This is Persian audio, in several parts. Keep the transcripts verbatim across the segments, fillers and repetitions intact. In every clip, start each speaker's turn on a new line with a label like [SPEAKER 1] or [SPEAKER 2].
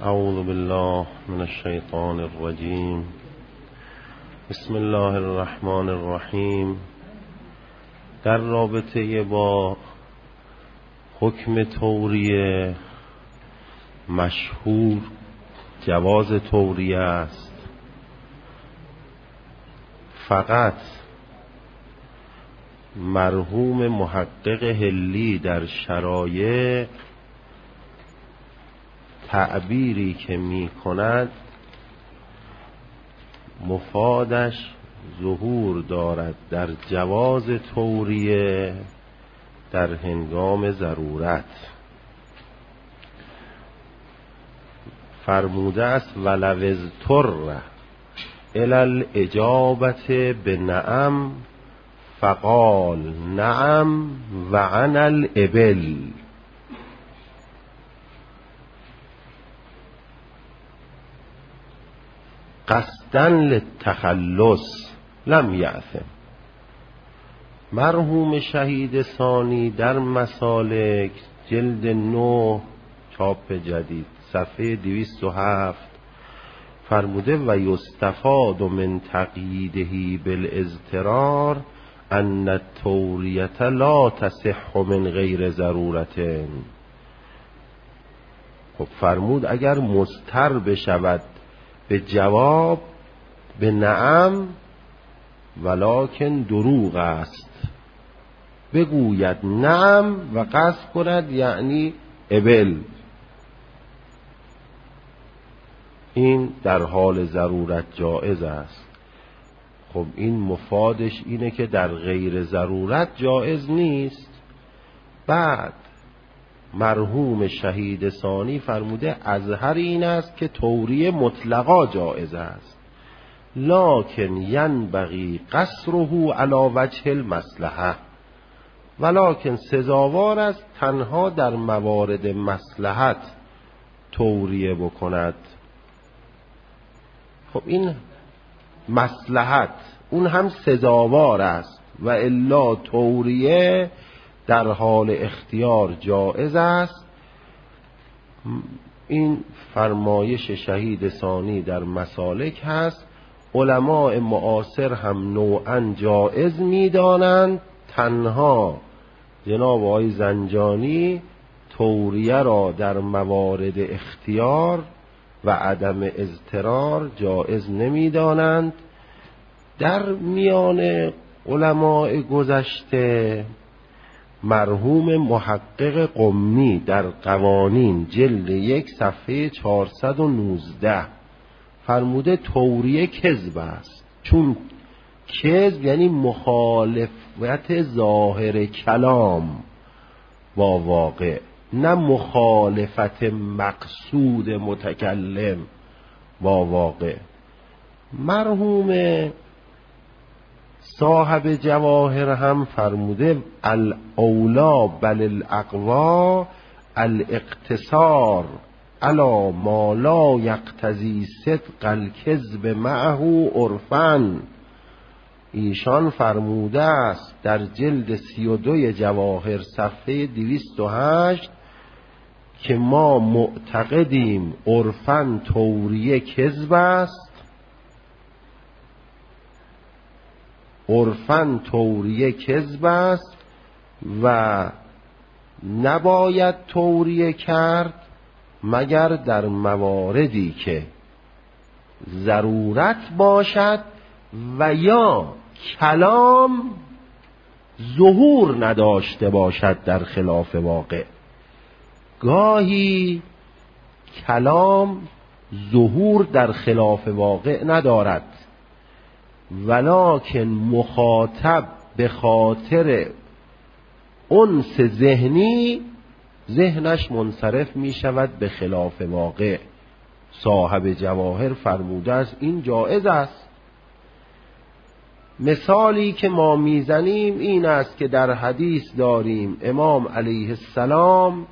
[SPEAKER 1] اعوذ بالله من الشیطان الرجیم. بسم الله الرحمن الرحیم. در رابطه با حکم توریه مشهور جواز توریه است، فقط مرحوم محقق حلی در شرایع تعبیری که می کند مفادش ظهور دارد در جواز توریه در هنگام ضرورت. فرموده است ولو اضطر الی الاجابة بنعم فقال نعم و عن الابل. قصدا للتخلص لم یأثم. مرحوم شهید ثانی در مسالک جلد نه چاپ جدید صفحه دویست و هفت فرموده و یستفاد من تقییده بالاضطرار ان التوریة لا تصح من غیر ضرورت. خب فرمود اگر مضطر بشود به جواب به نعم ولکن دروغ است، بگوید نعم و قصد کند یعنی ابل، این در حال ضرورت جائز است. خب این مفادش اینه که در غیر ضرورت جائز نیست. بعد مرحوم شهید ثانی فرموده اظهر این است که توریه مطلقا جائز است، لکن ینبغی قصره علی وجه المصلحه، ولکن سزاوار است تنها در موارد مصلحت توریه بکند. خب این مصلحت اون هم سزاوار است و الا توریه در حال اختیار جائز است. این فرمایش شهید ثانی در مسالک هست. علماء معاصر هم نوعا جائز می‌دانند، تنها جناب آقای زنجانی توریه را در موارد اختیار و عدم اضطرار جائز نمی‌دانند. در میان علماء گذشته مرحوم محقق قمی در قوانین جلد یک صفحه چهارصد و نوزده فرموده توریه کذب است، چون کذب یعنی مخالفت ظاهر کلام با واقع، نه مخالفت مقصود متکلم با واقع. مرحوم صاحب جواهر هم فرموده الاولا بل الاقوا الاقتصار علی ما لا یقتضی صدق الکذب معه عرفاً. ایشان فرموده است در جلد سی و دو جواهر صفحه دویست و هشت که ما معتقدیم عرفاً توریه کذب است، عرفاً توریه کذب است و نباید توریه کرد مگر در مواردی که ضرورت باشد و یا کلام ظهور نداشته باشد در خلاف واقع. گاهی کلام ظهور در خلاف واقع ندارد، ولکن مخاطب به خاطر انس ذهنی ذهنش منصرف می شود به خلاف واقع. صاحب جواهر فرموده است این جائز است. مثالی که ما میزنیم این است که در حدیث داریم امام علیه السلام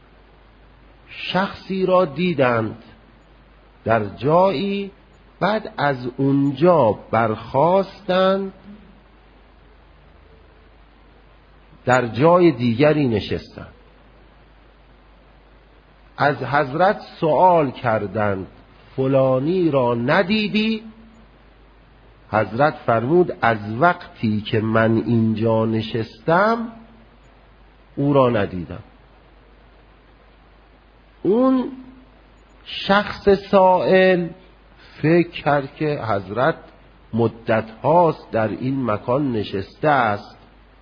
[SPEAKER 1] شخصی را دیدند در جایی، بعد از اونجا برخاستند در جای دیگری نشستند. از حضرت سوال کردند فلانی را ندیدی؟ حضرت فرمود از وقتی که من اینجا نشستم او را ندیدم. اون شخص سائل فکر کرد که حضرت مدت هاست در این مکان نشسته است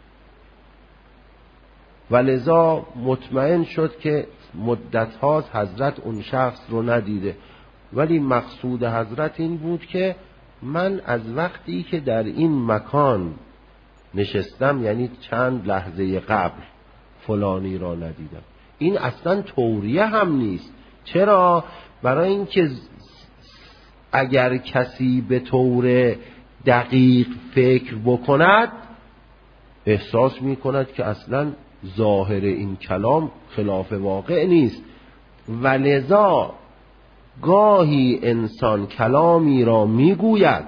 [SPEAKER 1] و لذا مطمئن شد که مدت هاست حضرت اون شخص رو ندیده، ولی مقصود حضرت این بود که من از وقتی که در این مکان نشستم، یعنی چند لحظه قبل، فلانی را ندیدم. این اصلا توریه هم نیست. چرا؟ برای اینکه اگر کسی به طور دقیق فکر بکند احساس می کند که اصلا ظاهر این کلام خلاف واقع نیست و لذا گاهی انسان کلامی را می گوید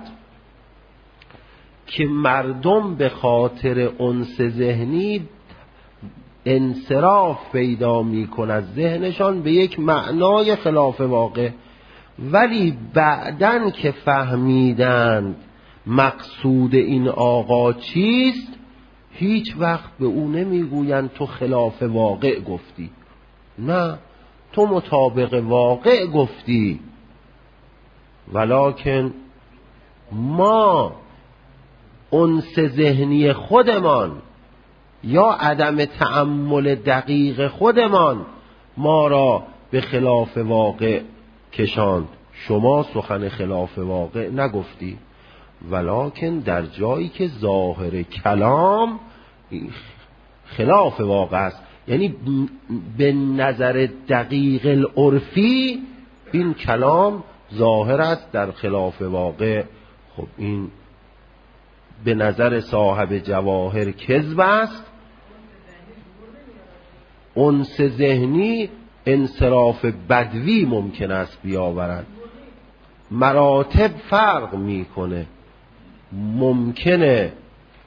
[SPEAKER 1] که مردم به خاطر انس ذهنی انصراف پیدا می کند ذهنشان به یک معنای خلاف واقع، ولی بعدن که فهمیدند مقصود این آقا چیست هیچ وقت به او نمیگویند تو خلاف واقع گفتی، نه تو مطابق واقع گفتی، ولکن ما انس ذهنی خودمان یا عدم تأمل دقیق خودمان ما را به خلاف واقع کشاند. شما سخن خلاف واقع نگفتی، ولکن در جایی که ظاهر کلام خلاف واقع است، یعنی به نظر دقیق العرفی این کلام ظاهر است در خلاف واقع. خب این به نظر صاحب جواهر کذب است. انس ذهنی انصراف بدوی ممکن است بیاورد، مراتب فرق میکنه. ممکنه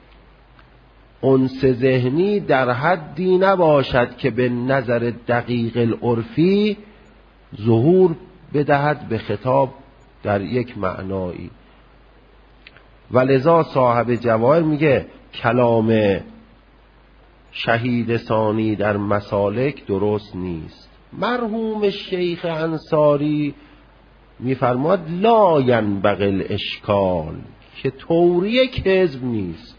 [SPEAKER 1] انس ذهنی در حدی نباشد که به نظر دقیق العرفی ظهور بدهد به خطاب در یک معنایی، ولذا صاحب جواهر میگه کلام شهید ثانی در مسالک درست نیست. مرحوم شیخ انصاری میفرماد لا ینبغی الاشکال، که توریه کذب نیست.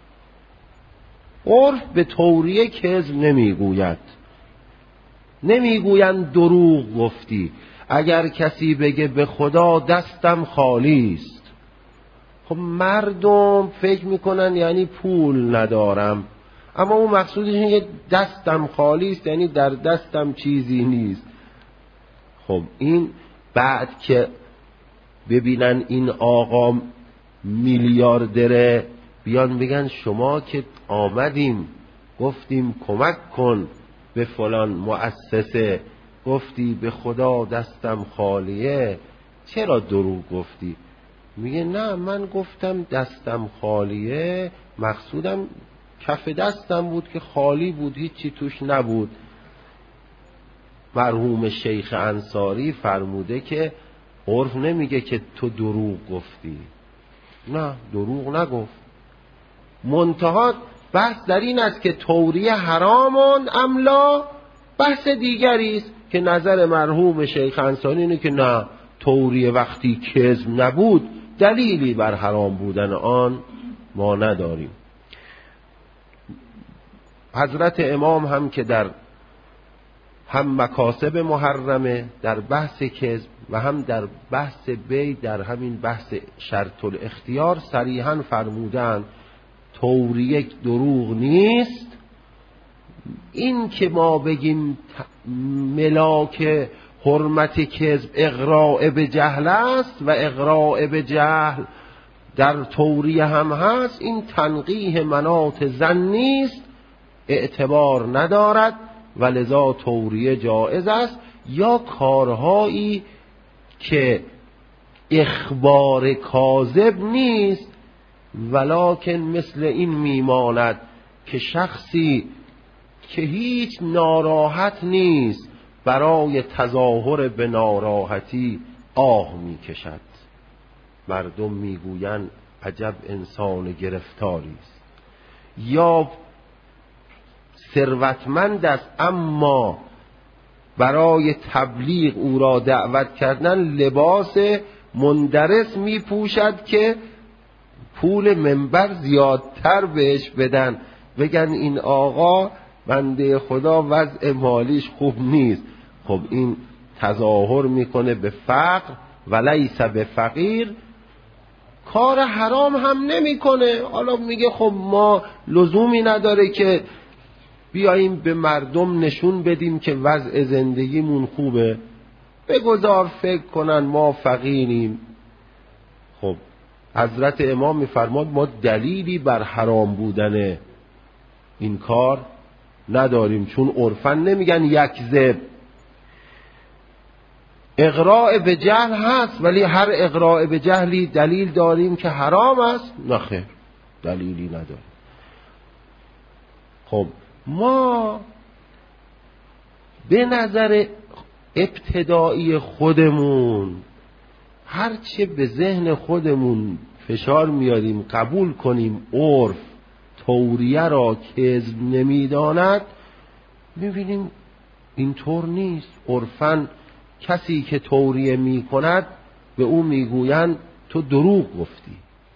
[SPEAKER 1] عرف به توریه کذب نمیگوید، نمیگویند دروغ گفتی. اگر کسی بگه به خدا دستم خالی است، خب مردم فکر میکنن یعنی پول ندارم، اما اون مقصودش اینه دستم خالی است، یعنی در دستم چیزی نیست. خب این بعد که ببینن این آقا میلیاردره بیان بگن شما که آمدیم گفتیم کمک کن به فلان مؤسسه، گفتی به خدا دستم خالیه، چرا دروغ گفتی؟ میگه نه من گفتم دستم خالیه، مقصودم کف دستم بود که خالی بود، هیچی توش نبود. مرحوم شیخ انصاری فرموده که عرف نمیگه که تو دروغ گفتی، نه دروغ نگفت. منتها بحث در این است که توریه حرامون املا، بحث دیگری است که نظر مرحوم شیخ انصاری اینه که نه، توریه وقتی کذب نبود دلیلی بر حرام بودن آن ما نداریم. حضرت امام هم که در هم مکاسب محرمه در بحث کذب و هم در بحث بی در همین بحث شرط الاختیار صریحاً فرمودن توریه دروغ نیست. این که ما بگیم ملاک حرمت کذب اغراء به جهل است و اغراء به جهل در توریه هم هست، این تنقیح مناط ظنی است، اعتبار ندارد و لذا توریه جائز است. یا کارهایی که اخبار کاذب نیست ولکن مثل این میماند که شخصی که هیچ ناراحت نیست برای تظاهر به ناراحتی آه می کشد. مردم می گویند عجب انسان گرفتاری است. یا ثروتمند است اما برای تبلیغ او را دعوت کردن لباس مندرس می پوشد که پول منبر زیادتر بهش بدن، بگن این آقا بنده خدا وضع مالیش خوب نیست. خب این تظاهر میکنه به فقر ولیس به فقیر، کار حرام هم نمیکنه. حالا میگه خب ما لزومی نداره که بیاییم به مردم نشون بدیم که وضع زندگیمون خوبه، بگذار فکر کنن ما فقیریم. خب حضرت امام میفرماد ما دلیلی بر حرام بودن این کار نداریم، چون عرفاً نمیگن یکذب. اغراء به جهل هست، ولی هر اغراء به جهلی دلیل داریم که حرام است؟ نه خیر، دلیلی نداریم. خب ما به نظر ابتدایی خودمون هرچه به ذهن خودمون فشار میاریم قبول کنیم عرف توریه را کذب نمیداند، میبینیم اینطور نیست. عرفاً کسی که توریه میکند به او میگویند تو دروغ گفتی.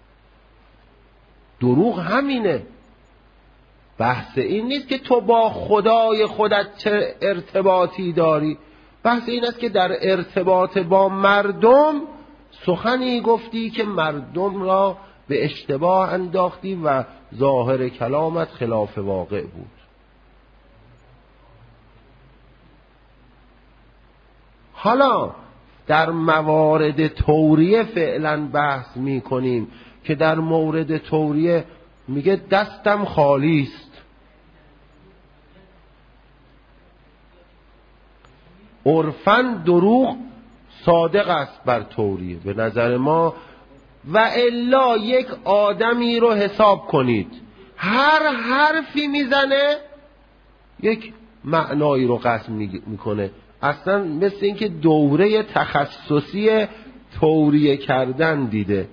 [SPEAKER 1] دروغ همینه. بحث این نیست که تو با خدای خودت چه ارتباطی داری، بحث این است که در ارتباط با مردم سخنی گفتی که مردم را به اشتباه انداختی و ظاهر کلامت خلاف واقع بود. حالا در موارد توریه فعلا بحث می کنیم که در مورد توریه میگه دستم خالی است. عرفاً دروغ صادق است بر توریه به نظر ما. و الا یک آدمی رو حساب کنید هر حرفی میزنه یک معنایی رو قصد میکنه، اصلا مثل اینکه دوره تخصصی توریه کردن دیده.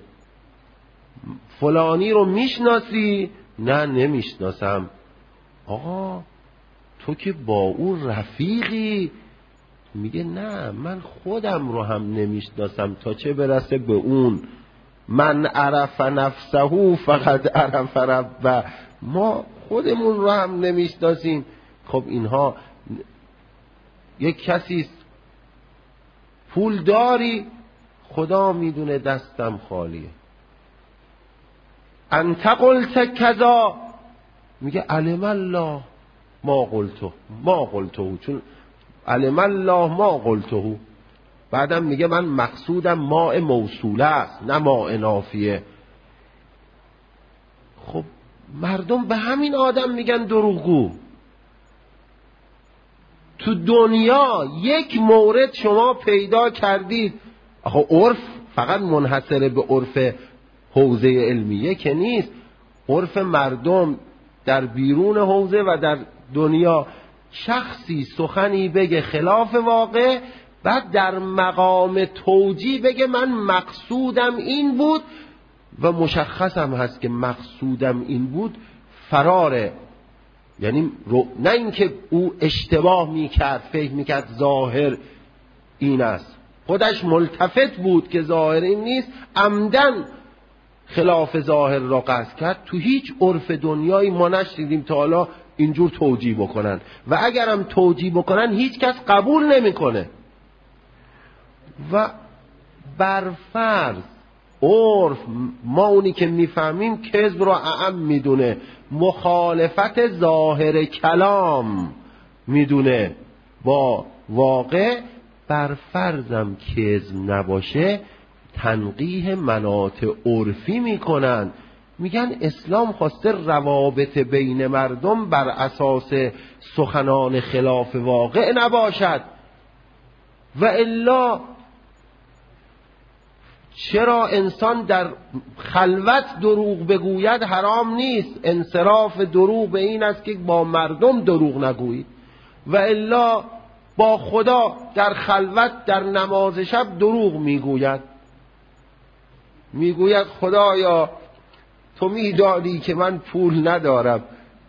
[SPEAKER 1] فلانی رو میشناسی؟ نه نمیشناسم. آقا تو که با اون رفیقی؟ میگه نه من خودم رو هم نمیشناسم تا چه برسه به اون. من عرف نفسه فقط عرف ربه، ما خودمون رو هم نمیشناسیم. خب اینها یک کسی پول داری، خدا میدونه دستم خالیه. انت قلت کذا، میگه علم الله ما قلته ما قلته، چون علم الله ما قلته. بعدم میگه من مقصودم ماء موصوله است نه ماء نافیه. خب مردم به همین آدم میگن دروغگو. تو دنیا یک مورد شما پیدا کردید، آخه عرف فقط منحصر به عرف حوزه علمیه که نیست، عرف مردم در بیرون حوزه و در دنیا. شخصی سخنی بگه خلاف واقع، بعد در مقام توجیه بگه من مقصودم این بود و مشخصم هست که مقصودم این بود، فراره. یعنی نه اینکه او اشتباه میکرد فکر میکرد ظاهر این است، خودش ملتفت بود که ظاهر این نیست، عمدن خلاف ظاهر را قصد کرد. تو هیچ عرف دنیایی ما نشنیدیم تا حالا اینجور توجیه بکنن، و اگرم توجیه بکنن هیچ کس قبول نمیکنه. و برفرض عرف ما اونی که میفهمیم کذب رو اعم میدونه، مخالفت ظاهر کلام میدونه با واقع. برفرضم کذب نباشه تنقیح مناط عرفی میکنن، میگن اسلام خواسته روابط بین مردم بر اساس سخنان خلاف واقع نباشد، و الا چرا انسان در خلوت دروغ بگوید حرام نیست؟ انصراف دروغ به این است که با مردم دروغ نگویید. و الا با خدا در خلوت در نماز شب دروغ میگوید، میگوید خدایا تو میدانی که من پول ندارم.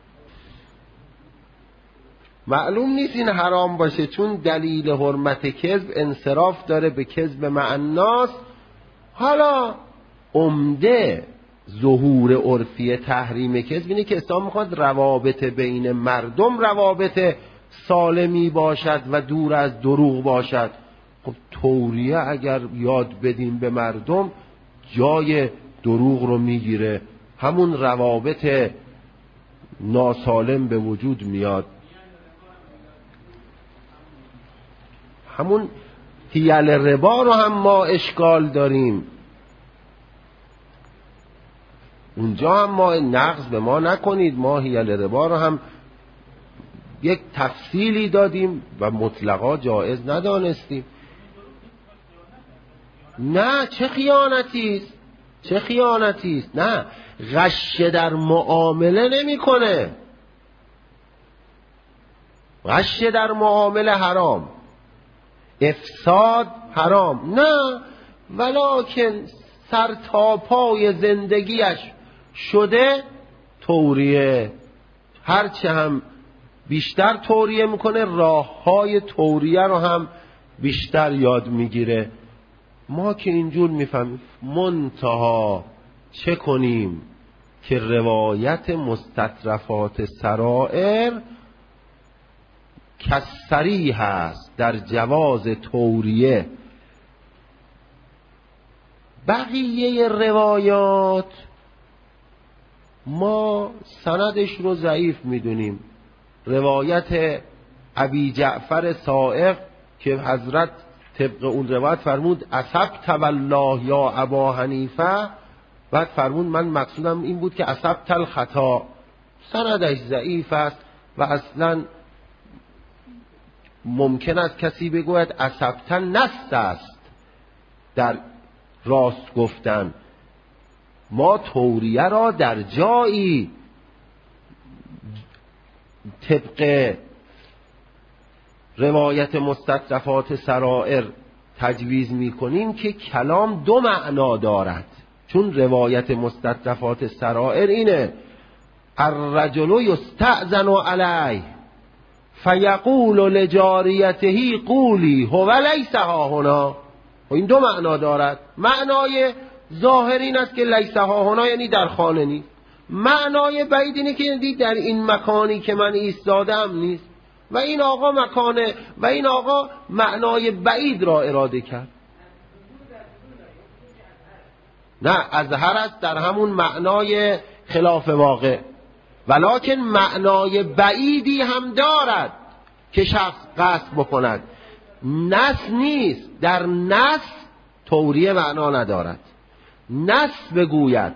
[SPEAKER 1] معلوم نیست این حرام باشه، چون دلیل حرمت کذب انصراف داره به کذب مع الناس. حالا عمده ظهور عرفی تحریم کذب اینه که اسلام میخواد روابط بین مردم روابط سالمی باشد و دور از دروغ باشد. خب توریه اگر یاد بدیم به مردم جای دروغ رو میگیره، همون روابط ناسالم به وجود میاد. همون حیل ربا رو هم ما اشکال داریم، اونجا هم ما نقض به ما نکنید، ما حیل ربا رو هم یک تفصیلی دادیم و مطلقا جایز ندانستیم. نه چه خیانتی است، چه خیانتی است. نه غش در معامله نمیکنه، غش در معامله حرام، افساد حرام. نه ولکن سر تا پای زندگیش شده توریه، هرچه هم بیشتر توریه میکنه راه های توریه رو هم بیشتر یاد میگیره. ما که اینجور میفهمیم. منتها چه کنیم که روایت مستطرفات سرائر کسری هست در جواز توریه. بقیه روایات ما سندش رو ضعیف میدونیم. روایت ابی جعفر صائغ که حضرت طبق اون روایت فرمود اصبت والله یا ابا حنیفه، بعد فرمود من مقصودم این بود که اصبت الخطا، سندش ضعیف است و اصلا ممکن است کسی بگوید اصبت نست است در راست گفتن. ما توریه را در جایی طبق روایت مستطرفات سرائر تجویز می کنیم که کلام دو معنا دارد. چون روایت مستطرفات سرائر اینه الرجل یستأذن علیه فیقول لجاریته قولی هو لیس ها هنا. و این دو معنا دارد. معنای ظاهر این است که لیس ها هنا یعنی در خانه نیست. معنای بعید اینه که یعنی در این مکانی که من ایستادم نیست. و این آقا مکانه و این آقا معنای بعید را اراده کرد. نه اظهر است در همون معنای خلاف واقع، ولکن معنای بعیدی هم دارد که شخص قصد بکند. نس نیست، در نس توریه معنا ندارد. نس بگوید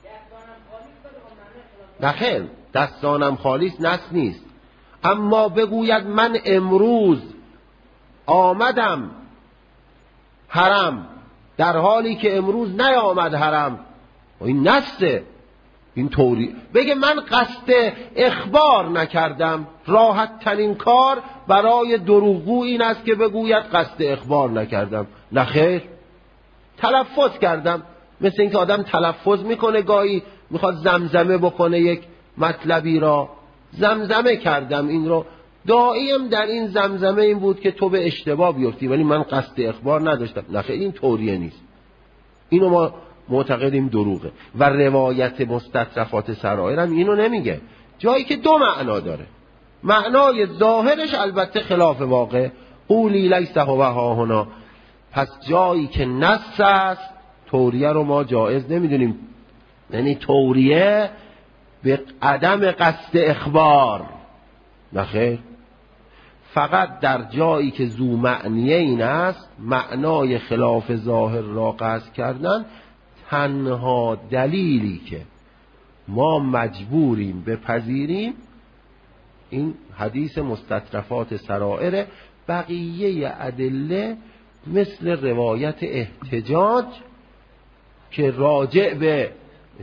[SPEAKER 1] نخیر دستانم خالیست نس نیست، اما بگوید من امروز آمدم حرم در حالی که امروز نیامد حرم، این نسه. این طوری بگه من قصد اخبار نکردم. راحت ترین کار برای دروغگو این است که بگوید قصد اخبار نکردم. نخیر تلفظ کردم. مثل اینکه آدم تلفظ میکنه گاهی میخواد زمزمه بکنه یک مطلبی را، زمزمه کردم این رو. داعیم در این زمزمه این بود که تو به اشتباه بیفتی ولی من قصد اخبار نداشتم. نخیر این طوریه نیست. اینو ما معتقدیم دروغه. و روایت مستطرفات سرائر هم اینو نمیگه، جایی که دو معنا داره. معنای ظاهرش البته خلاف واقع قولی لیس هو ها هنا. پس جایی که نص است توریه رو ما جایز نمیدونیم. یعنی توریه به عدم قصد اخبار. نخیر فقط در جایی که ذو معنیه این است معنای خلاف ظاهر را قصد کردن. تنها دلیلی که ما مجبوریم بپذیریم این حدیث مستطرفات سرائر. بقیه ادله مثل روایت احتجاج که راجع به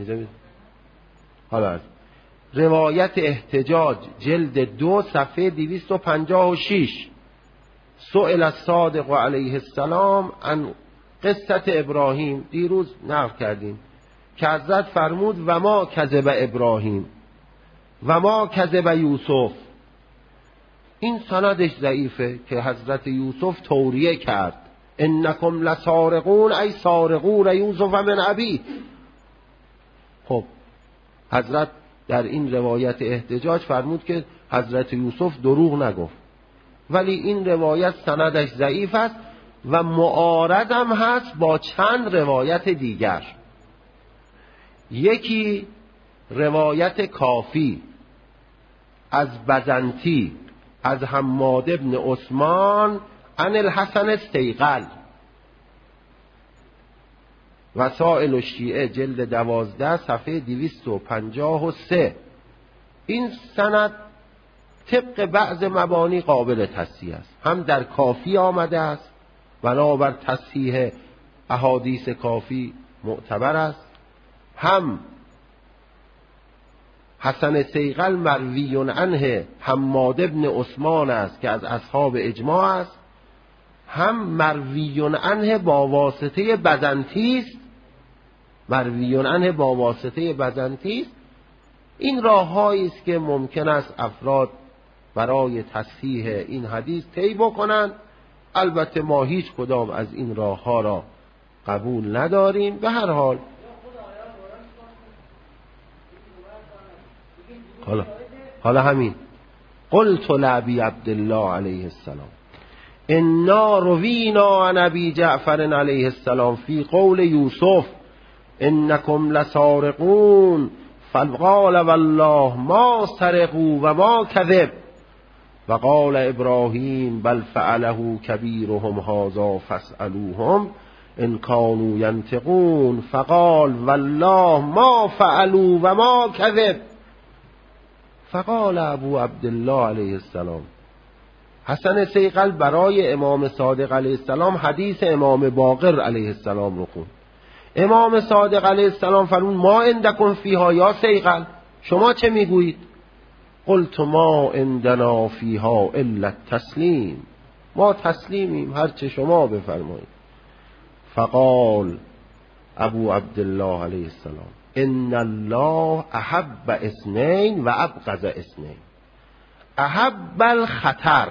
[SPEAKER 1] حالا روایت احتجاج جلد دو صفحه دویست و پنجاه و شش سئل الصادق علیه السلام عن قصه ابراهیم، دیروز نقل کردیم که حضرت فرمود و ما کذب ابراهیم و ما کذب یوسف. این سندش ضعیفه که حضرت یوسف توریه کرد انکم لسارقون ای سارقون یوسف من ابی. خب حضرت در این روایت احتجاج فرمود که حضرت یوسف دروغ نگفت، ولی این روایت سندش ضعیف است و معارض هم هست با چند روایت دیگر. یکی روایت کافی از بزنتی از حماد ابن عثمان عن الحسن السیقل، وسائل الشیعه جلد دوازده صفحه دویست و پنجاه و سه. این سند طبق بعض مبانی قابل تصحیح است، هم در کافی آمده است بنابر تصحیح احادیث کافی معتبر است، هم حسن سیقل مروی عنه حماد ابن عثمان است که از اصحاب اجماع است، هم مروی عنه با واسطه بزنتی است، مروی عنه با واسطه بزنتی است. این راههایی است که ممکن است افراد برای تصحیح این حدیث طی بکنند. البته ما هیچ کدام از این راهها را قبول نداریم. به هر حال حالا حالا همین قلت لابی عبدالله علیه السلام انا روینا عن ابی جعفر علیه السلام فی قول یوسف انکم لسارقون فقال والله ما سرقوا و ما کذب وقال ابراهیم بل فعله کبیرهم هذا فاسألوهم ان كانوا ینطقون فقال والله ما فعلوا و ما کذب. فقال ابو عبدالله علیه السلام، حسن سیقل برای امام صادق علیه السلام حدیث امام باقر علیه السلام رو خوند. امام صادق علیه السلام فرمود ما عندکم فیها یا سیقل، شما چه میگویید؟ قلت ما عندنا فیها الا التسلیم، ما تسلیمیم هر چه شما بفرمایید. فقال ابو عبدالله علیه السلام ان الله احب اثنین و ابغض اثنین، احب الخطر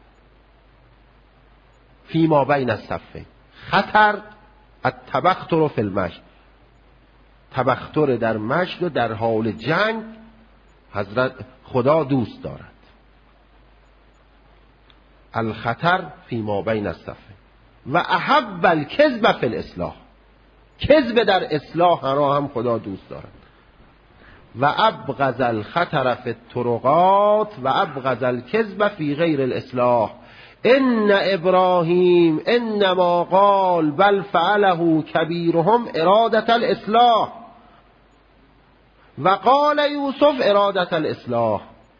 [SPEAKER 1] فیما بین الصفین. خطر التبختر فی المشی، تبختر در مشی و در حال جنگ حضرت خدا دوست دارد. الخطر فیما بین الصفین و احب الکذب فی الاصلاح، کذب در اصلاح را هم خدا دوست دارد. و ابغض الخطر فی الطرقات و ابغض الکذب فی غیر الاصلاح. ان ابراهیم انما قال بل فعله کبیرهم ارادة الاصلاح و قال یوسف ارادة الاصلاح.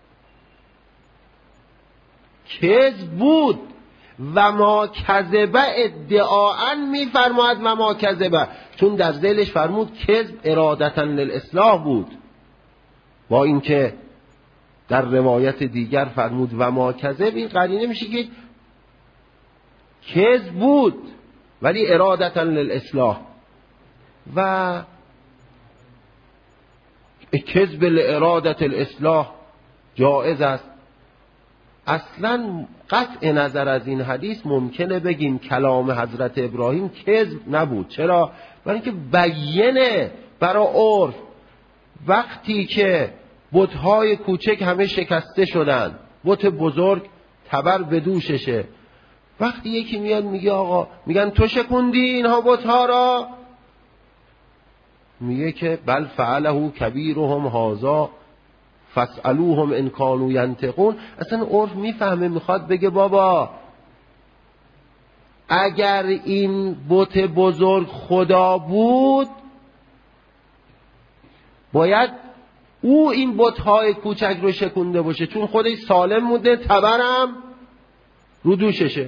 [SPEAKER 1] کذب بود و ما کذبه ادعاء میفرماید و ما کذبه، چون در ذیلش فرمود کذب ارادة للاصلاح بود، با اینکه در روایت دیگر فرمود و ما کذب. این قرینه میشه که کذب بود ولی ارادة للاصلاح. و کذب لارادة الاصلاح جائز است. اصلا قطع نظر از این حدیث ممکنه بگیم کلام حضرت ابراهیم کذب نبود. چرا؟ برای اینکه بیینه برای عرف. وقتی که بت‌های کوچک همه شکسته شدن، بت بزرگ تبر به دوششه، وقتی یکی میاد میگه آقا، میگن تو شکوندی اینها بت‌ها را، میگه که بل فعله کبیرهم هذا فاسألوهم ان كانوا ینطقون. اصلا عرف میفهمه، میخواد بگه بابا اگر این بت بزرگ خدا بود باید او این بت‌های کوچک رو شکونده باشه، چون خودش سالم بوده، تبرم رو دوششه.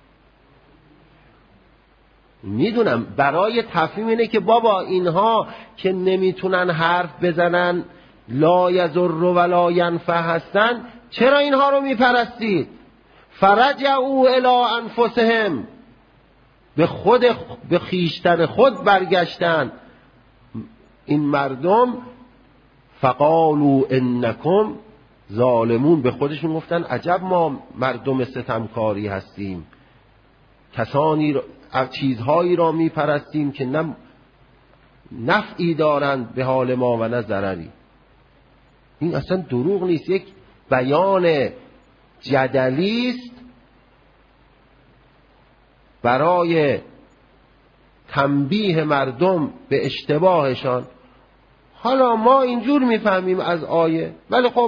[SPEAKER 1] میدونم برای تفهیم اینه که بابا اینها که نمیتونن حرف بزنن، لا یضر ولا ینفع هستن، چرا اینها رو میپرستید؟ فرجعوا الی انفسهم، به خود به خیشتن خود برگشتن این مردم. فقالوا انکم ظالمون، به خودشون گفتن عجب ما مردم ستمکاری هستیم، کسانی را چیزهایی را میپرستیم که نه نفعی دارند به حال ما و نه ضرری. این اصلا دروغ نیست، یک بیان جدلی است برای تنبیه مردم به اشتباهشان. حالا ما اینجور میفهمیم از آیه، ولی خب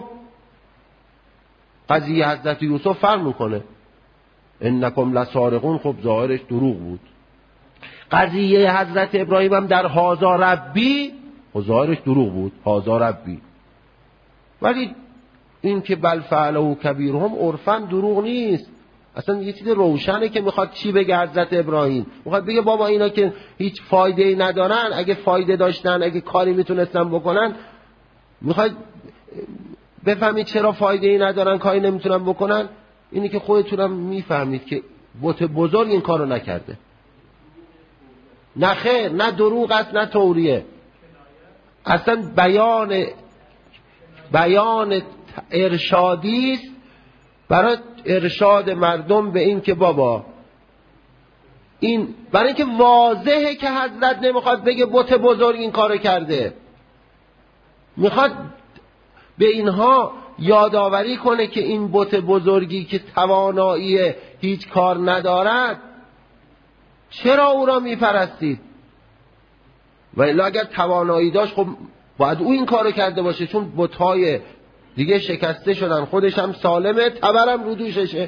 [SPEAKER 1] قضیه حضرت یوسف فرق میکنه. انکم لسارقون، خب ظاهرش دروغ بود. قضیه حضرت ابراهیم هم در هازا ربی، خب ظاهرش دروغ بود، هازا ربی. ولی این که بل فعله کبیرهم عرفاً دروغ نیست، اصلا یه چیز روشنه که میخواد چی بگه حضرت ابراهیم. میخواد بگه بابا اینا که هیچ فایده ای ندارن، اگه فایده داشتن، اگه کاری میتونستن بکنن، میخواد بفهمید چرا فایده ای ندارن، کاری نمیتونن بکنن. اینی که خودتونم میفهمید که بت بزرگ این کارو نکرده. نه خیر، نه دروغ است نه توریه، اصلا بیان بیان ارشادی است برای ارشاد مردم به این که بابا این، برای اینکه واضحه که حضرت نمیخواد بگه بت بزرگ این کارو کرده، میخواد به اینها یادآوری کنه که این بت بزرگی که توانایی هیچ کار ندارد چرا او را میپرستید. و الا اگر توانایی داشت خب باید او این کارو کرده باشه، چون بت‌های دیگه شکسته شدن، خودش هم سالمه، تبرم رو دوششه.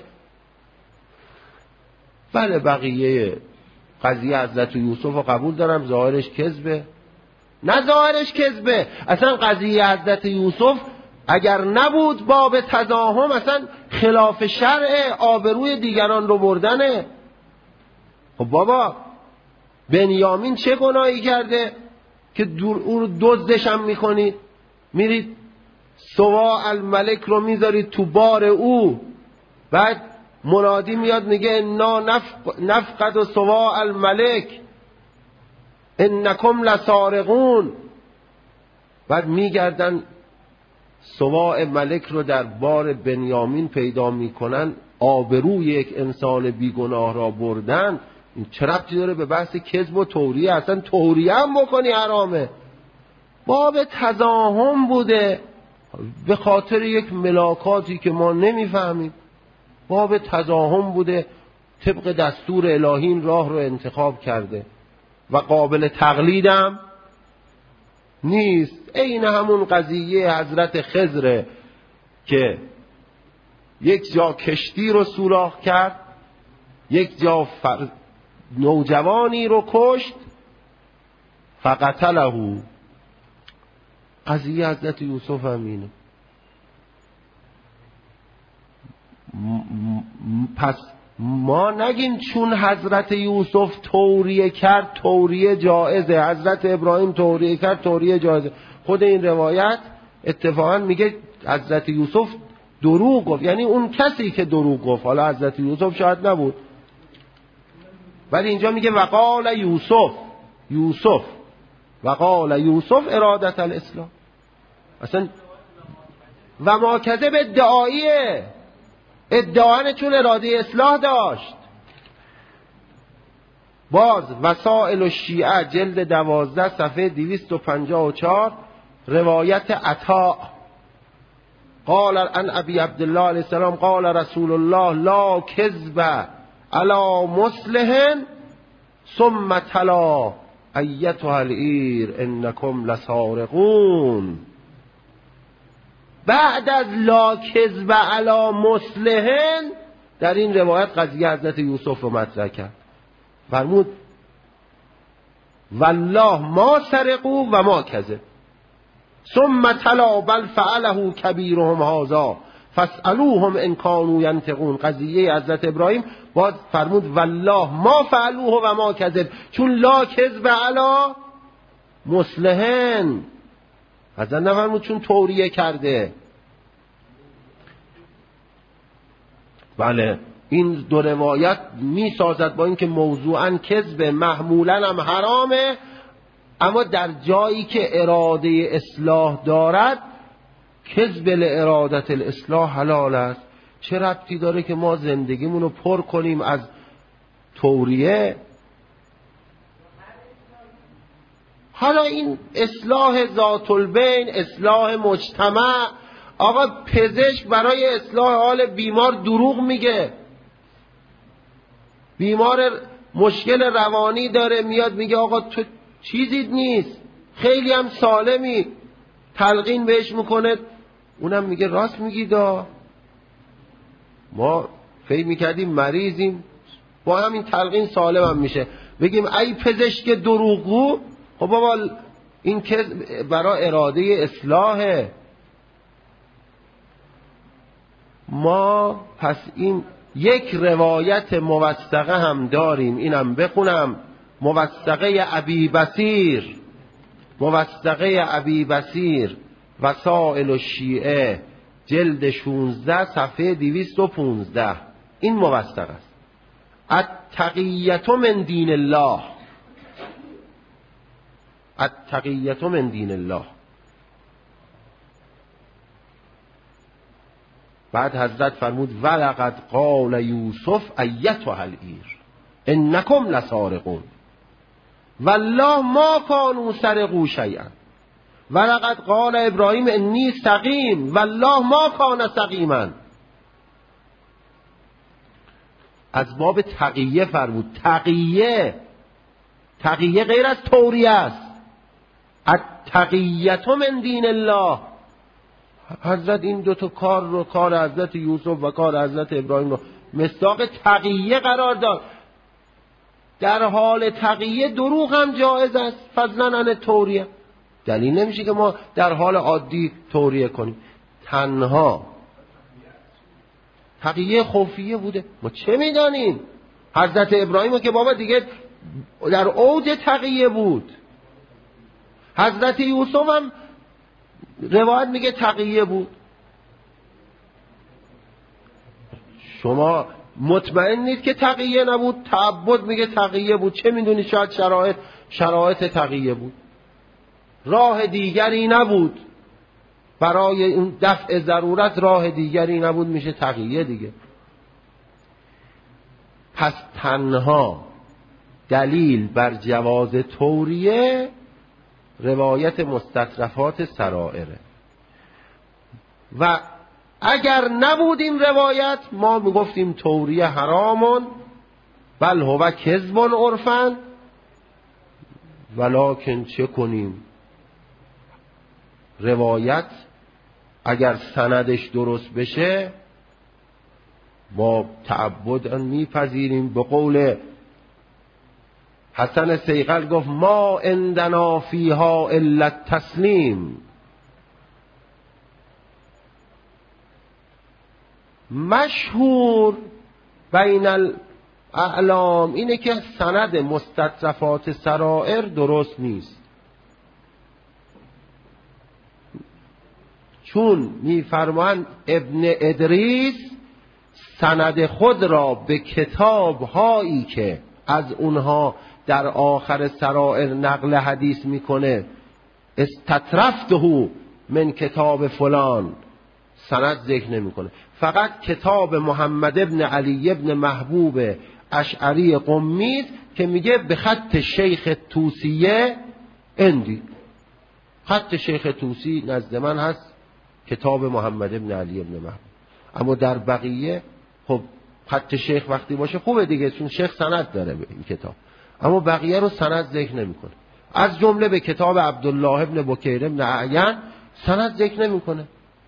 [SPEAKER 1] بله بقیه قضیه حضرت یوسف رو قبول دارم، ظاهرش کذبه. نه ظاهرش کذبه، اصلا قضیه حضرت یوسف اگر نبود باب تضاهم، اصلا خلاف شرع، آبروی دیگران رو بردنه. خب بابا بنیامین چه گناهی کرده که دور او رو دزدش هم میکنید، میرید سواء الملک رو میذارید تو بار او، بعد منادی میاد میگه انا نفق نفقد سواء الملک انکم لسارقون، بعد میگردن سواء ملک رو در بار بنیامین پیدا میکنن، آبروی یک انسان بیگناه را بردن. این چه ربطی داره به بحث کذب و توریه؟ اصلا توریه هم بکنی حرامه. باب تضاهم بوده به خاطر یک ملاکاتی که ما نمیفهمیم، باب تضاهم بوده، طبق دستور الهی این راه رو انتخاب کرده و قابل تقلیدم نیست. این همون قضیه حضرت خضر که یک جا کشتی رو سوراخ کرد، یک جا فر... نوجوانی رو کشت، فقتله. قضیه حضرت یوسف همینه. پس ما نگیم چون حضرت یوسف توریه کرد توریه جایزه، حضرت ابراهیم توریه کرد توریه جایزه. خود این روایت اتفاقا میگه حضرت یوسف دروغ گفت، یعنی اون کسی که دروغ گفت، حالا حضرت یوسف شاید نبود، ولی اینجا میگه وقال یوسف، یوسف وقال یوسف ارادت الاسلام. اصلا و ما کذب ادعاییه، ادعانه چون اراده اصلاح داشت. باز وسائل الشیعه جلد دوازده صفحه دویست و پنجاه و چهار روایت عطا قال عن ابی عبدالله علیه السلام قال رسول الله لا کذب علی مصلح ثم تلا ایتها العیر انکم لسارقون. بعد از لا کذب علی مصلح در این روایت قضیه حضرت یوسف رو مطرح کرد، فرمود والله ما سرقوا و ما کذب ثم تلا بل فعله کبیرهم هذا فاسألوهم ان كانوا ینطقون. قضیه حضرت ابراهیم باز فرمود والله ما فعلوه و ما کذب، چون لا کذب علی مصلحن، حضرت نفرمود چون توریه کرده. بله این دو روایت می سازد با اینکه موضوعاً کذب، محمولاً هم حرامه، اما در جایی که اراده اصلاح دارد کذب لارادت الاصلاح حلال است. چه ربطی داره که ما زندگیمون رو پر کنیم از توریه؟ حالا این اصلاح ذات البین، اصلاح مجتمع، آقا پزشک برای اصلاح حال بیمار دروغ میگه، بیمار مشکل روانی داره میاد میگه آقا تو چیزی نیست، خیلی هم سالمی، تلقین بهش میکنه، اونم میگه راست میگی دا، ما فکر میکردیم مریضیم، با همین تلقین سالم هم میشه. بگیم ای پزشک دروغگو، خب بابا این که برای اراده اصلاحه. ما پس این یک روایت موثقه هم داریم، اینم بخونم، موثقه ابی بصیر، موثقه ابی بصیر وسائل الشیعه جلد شانزده صفحه دویست و پانزده، این موثق است. التقیة من دین الله، التقیة من دین الله. بعد حضرت فرمود ولقد قال یوسف ایتها العیر انکم لسارقون والله ما کانوا سرقوا شیئا ولقد قال ابراهیم انی سقیم والله ما کان سقیما. از باب تقیه فرمود. تقیه تقیه غیر از توریه است. التقیة من دین الله. حضرت این دو تا کار رو، کار حضرت یوسف و کار حضرت ابراهیم رو مصداق تقیه قرار داد. در حال تقیه دروغ هم جایز است، فضلا عن توریه. دلیل نمیشه که ما در حال عادی توریه کنیم. تنها تقیه خفیه بوده، ما چه میدانیم؟ حضرت ابراهیم که بابا دیگه در اوج تقیه بود. حضرت یوسف هم روایت میگه تقیه بود. شما مطمئن نیست که تقیه نبود؟ تعبد میگه تقیه بود. چه میدونی؟ شاید شرایط شرایط تقیه بود، راه دیگری نبود برای اون دفع ضرورت، راه دیگری نبود، میشه تقیه دیگه. پس تنها دلیل بر جواز توریه روایت مستطرفات سرائره و اگر نبود این روایت ما میگفتیم توریه حرامون بل هو کذب عرفن، ولکن چه کنیم؟ روایت اگر سندش درست بشه با تعبد میپذیریم. به قول حسن صیقل گفت ما عندنا فیها الا التسلیم. مشهور بین الاعلام اینه که سند مستطرفات سرائر درست نیست، چون میفرمایند ابن ادریس سند خود را به کتاب هایی که از اونها در آخر سرائر نقل حدیث میکنه استطرفته من کتاب فلان سند ذکر نمیکنه. فقط کتاب محمد ابن علی ابن محبوب اشعری قمی که میگه به خط شیخ توسیه اندی. خط شیخ توسی نزد من هست کتاب محمد ابن علی ابن محبوب، اما در بقیه خب خط شیخ وقتی باشه خوبه دیگه، چون شیخ سند داره به این کتاب، اما بقیه رو سند ذکر نمیکنه. از جمله به کتاب عبدالله ابن بکیر ابن اعین سند ذکر نمیکنه.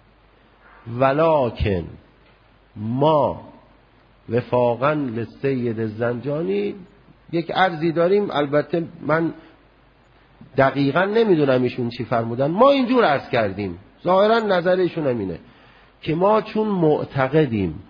[SPEAKER 1] ولکن ما وفاقا لسید زنجانی یک عرضی داریم، البته من دقیقا نمیدونم ایشون چی فرمودن، ما اینجور عرض کردیم، ظاهرا نظرشون همینه که ما چون معتقدیم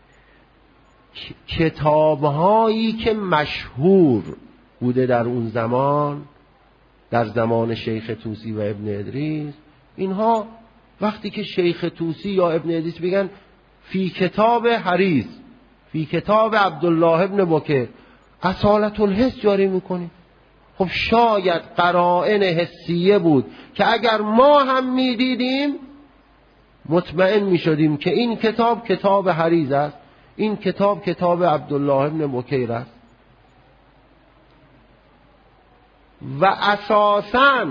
[SPEAKER 1] کتابهایی که مشهور بوده در اون زمان، در زمان شیخ توسی و ابن ادریس، اینها وقتی که شیخ توسی یا ابن ادریس بگن فی کتاب حریص فی کتاب عبدالله ابن بکیر اصالت الحس جاری میکنیم. خب شاید قرائن حسیه بود که اگر ما هم میدیدیم مطمئن میشدیم که این کتاب کتاب حریز است، این کتاب کتاب عبدالله ابن بکیر است. و اساساً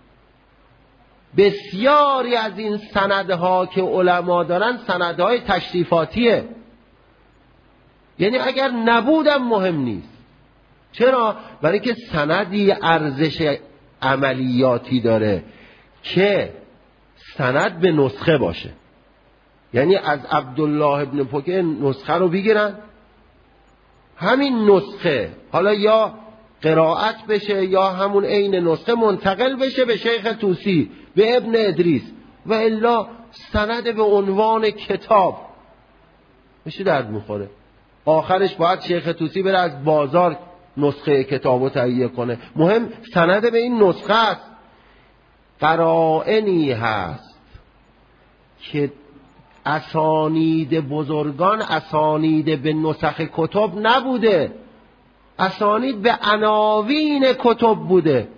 [SPEAKER 1] بسیاری از این سندها که علما دارن سندهای تشریفاتیه، یعنی اگر نبودم مهم نیست. چرا؟ برای که سندی ارزش عملیاتی داره که سند به نسخه باشه، یعنی از عبدالله ابن بکیر نسخه رو بگیرن، همین نسخه حالا یا قرائت بشه یا همون عین نسخه منتقل بشه به شیخ طوسی، به ابن ادریس، و الا سند به عنوان کتاب میشه درد میخوره. آخرش باید شیخ طوسی بره از بازار نسخه کتابو تهیه کنه. مهم سند به این نسخه است. قرائنی هست که اسانید بزرگان اسانید به نسخ کتب نبوده، اسانید به عناوین کتب بوده،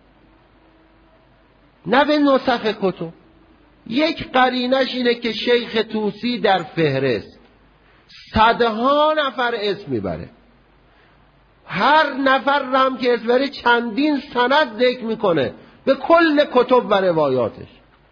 [SPEAKER 1] نه به نسخ کتب. یک قرینش اینه که شیخ طوسی در فهرست صدها نفر اسم میبره، هر نفر هم که اسم بره چندین سند ذکر میکنه به کل کتب و روایاتش.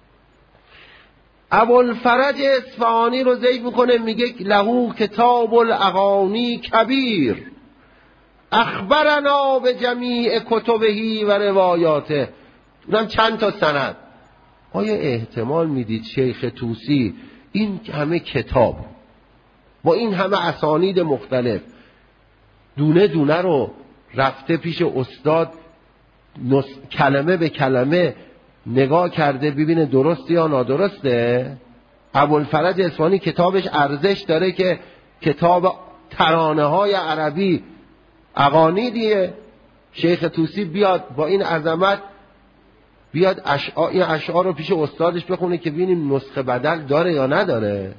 [SPEAKER 1] ابوالفرج اصفهانی رو ذکر میکنه، میگه لهو کتاب الاغانی کبیر اخبرنا به جمیع کتبهی و روایاته. اونم چند تا سند. آیا احتمال میدید شیخ طوسی این همه کتاب با این همه اسانید مختلف دونه دونه رو رفته پیش استاد نس... کلمه به کلمه نگاه کرده ببینه درسته یا نادرسته؟ ابوالفرج اصفهانی کتابش ارزش داره که کتاب ترانه های عربی اغانیدیه. شیخ طوسی بیاد با این عظمت بیاد اشعار، این اشعار رو پیش استادش بخونه که ببینیم نسخه بدل داره یا نداره.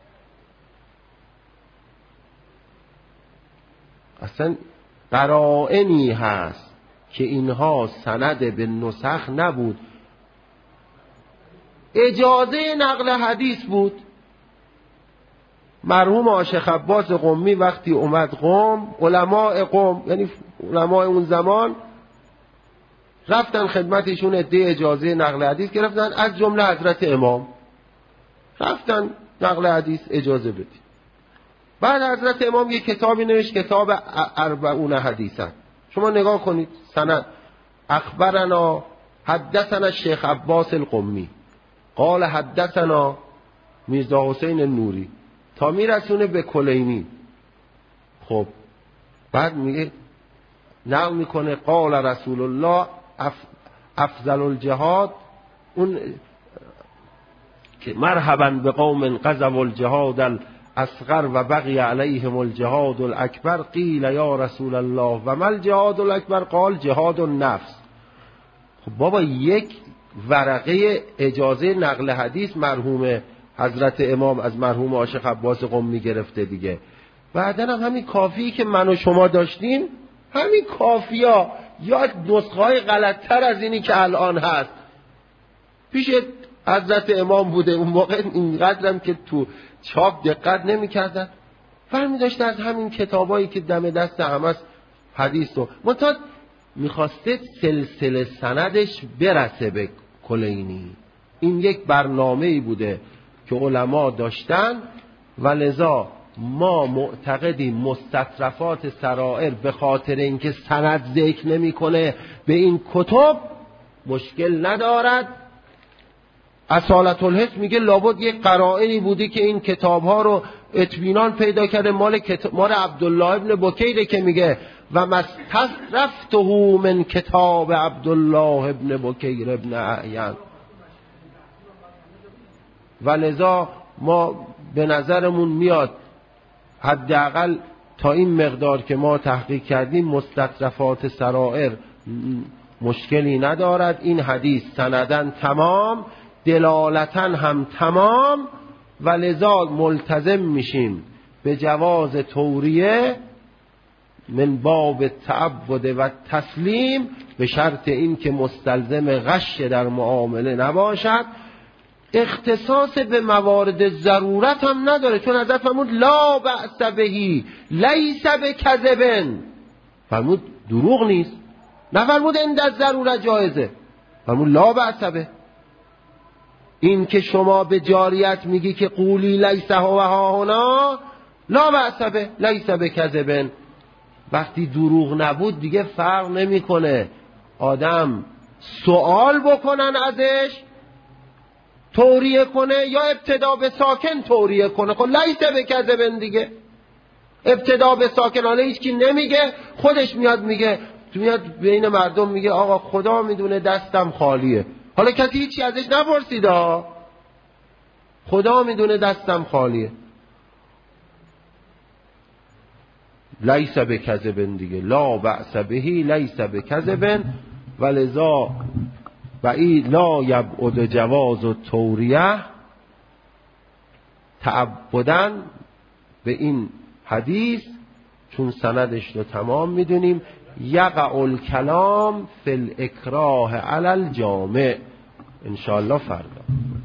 [SPEAKER 1] اصلا قرائنی هست که اینها سند به نسخ نبود، اجازه نقل حدیث بود. مرحوم آشیخ عباس قمی وقتی اومد قم، علماء قم یعنی علماء اون زمان رفتن خدمتشون عده اجازه نقل حدیث گرفتن، از جمله حضرت امام رفتن نقل حدیث اجازه بدید. بعد حضرت امام یک کتابی نوشت، کتاب اربعون حدیثن. شما نگاه کنید سند: اخبرنا حدثنا شیخ عباس القمی قال حدثنا میرزا حسین نوری تا میرسونه به کلینی. خب بعد میگه نقل میکنه قال رسول الله اف افضل الجهاد، اون که مرحبا به قوم قضوا الجهاد الاصغر و بقی علیهم الجهاد الاکبر قیل یا رسول الله و ما الجهاد الاکبر قال جهاد النفس. خب بابا یک ورقه اجازه نقل حدیث مرحوم حضرت امام از مرحوم آشیخ عباس قمی گرفته دیگه. بعدن هم همین کافی که من و شما داشتیم، همین کافیا یا نسخه های غلطتر از اینی که الان هست پیش حضرت امام بوده. اون موقع اینقدرم که تو چاپ دقت نمی کردن، فرمی داشته از همین کتابایی که دم دست همه حدیث رو منتها میخواسته سلسله سندش برسه به کلینی. این یک برنامه‌ای بوده که علما داشتن و لذا ما معتقدیم مستطرفات سرائر به خاطر اینکه سند ذکر نمیکنه به این کتب مشکل ندارد. اصالت الحس میگه لابد یک قرائنی بودی که این کتاب ها رو اطمینان پیدا کرده مال کتاب مال عبدالله ابن بکیره که میگه و مستطرفته من کتاب عبدالله ابن بکیر ابن اعین. و لذا ما به نظرمون میاد حداقل تا این مقدار که ما تحقیق کردیم مستطرفات سرائر مشکلی ندارد. این حدیث سندن تمام، دلالتن هم تمام و لذا ملتزم میشیم به به جواز توریه من باب تعبد و تسلیم، به شرط این که مستلزم غش در معامله نباشد. اختصاص به موارد ضرورت هم نداره، چون حضرت فرمود لا بأس بهی لیس بکذبن، فرمود دروغ نیست، نفرمود عند الضرورت جایزه، فرمود لا بأس به. این که شما به جاریت میگی که قولی لیس هو ها هنا لا بأس به لیس بکذبن، وقتی دروغ نبود دیگه فرق نمیکنه آدم سوال بکنن ازش توریه کنه یا ابتدا به ساکن توریه کنه. خب لیس بکذبن دیگه، ابتدا به ساکن، حالا هیچ کی نمیگه، خودش میاد میگه، میاد بین مردم میگه آقا خدا میدونه دستم خالیه، حالا کسی هیچی ازش نپرسید، خدا میدونه دستم خالیه، لیس بکذبن دیگه، لا بأس بهی لیس بکذبن. ولذا بعید لا یبعد جواز و توریه، تعبدن به این حدیث چون سندش رو تمام میدونیم. یقع الکلام فی الاکراه علی الجامع، انشاءالله فردا.